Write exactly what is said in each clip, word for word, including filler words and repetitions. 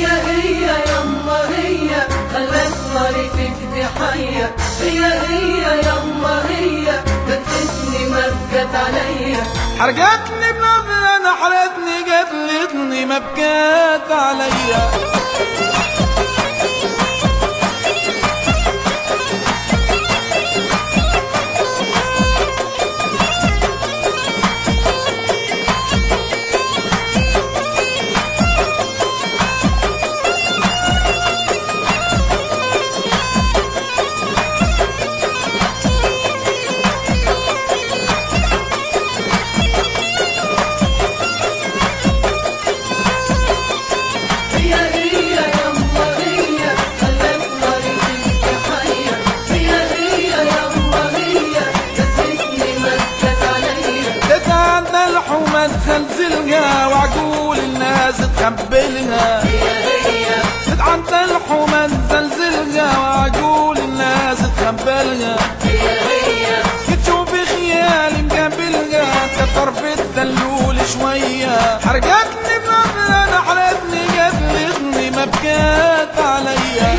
هي هي يما هي خلت طريقك دي حية. هي هي يما هي قتلتني ما بكت عليا. حرقتني بنظرة نحرتني قتلتني ما بكت عليا. تزلزلها وعقول الناس تقبلها. تتعن الحومة تزلزلها وعقول الناس تقبلها. تشوفي خيالي مقابلها كتر في الدلول شوية. حرقتني بنظرة نحرتني قتلتني ما بكت عليا.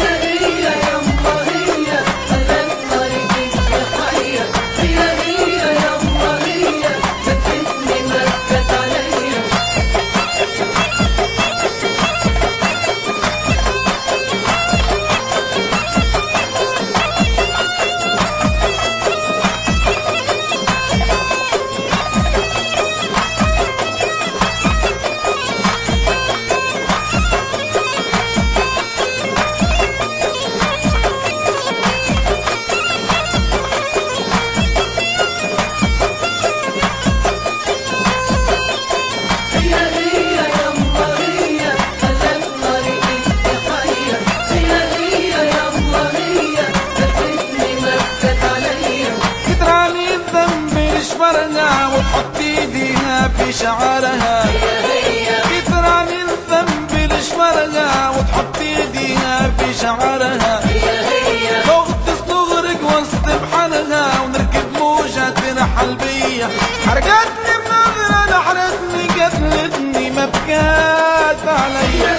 وتحط ايديها في شعرها. كتراني الذنب لشمرها وتحط ايديها في شعرها. تغطس تغرق وسط بحرها ونركب موجة تنحل بيا. حرقتني بنظرة نحرتني قتلتني ما بكات عليا.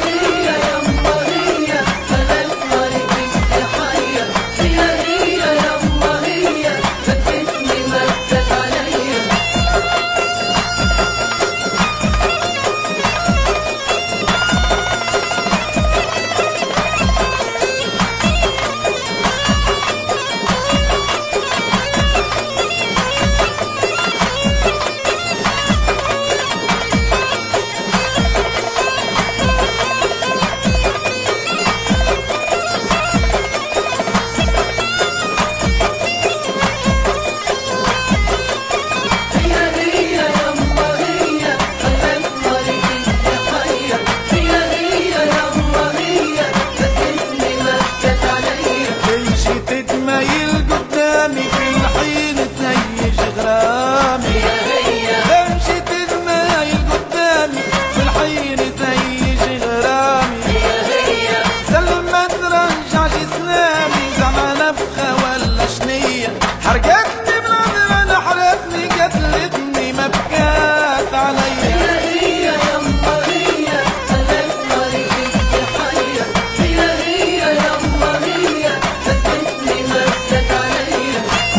حرقتني بنظرة نحرتني قتلتني ما بكات عليا. هي هي يما هي خلت طريقك دي حية. هي هي يما هي قتلتني ما بكت عليا.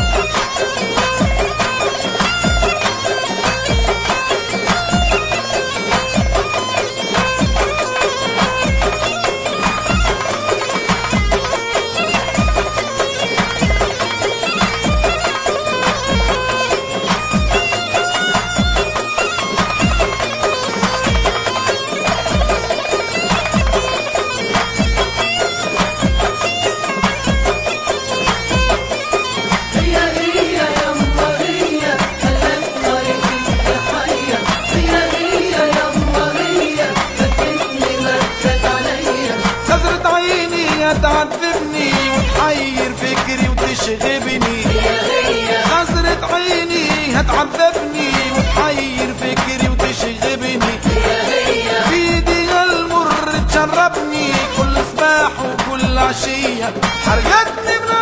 تعذبني وتحير فكري وتشغبني. نظرة عيني هتعذبني وتحير فكري وتشغبني. بيدي هالمر تشربني كل صباح وكل عشية. حرقتني